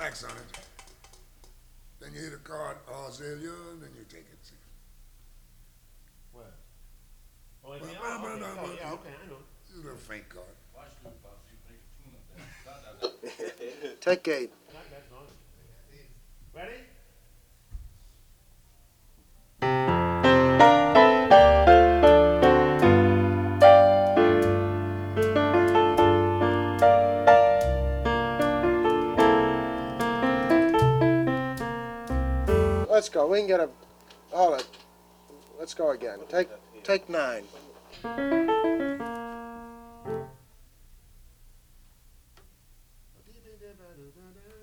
wax on it. Then you hit a card, Australia, and then you take it. See? What? Oh, in the Well, oh, well, okay. no, Oh, well, yeah, okay, I know. it's a little faint card. Take 8. Not that long. Ready? Let's go. We can get a. Hold it. Let's go again. Take 9.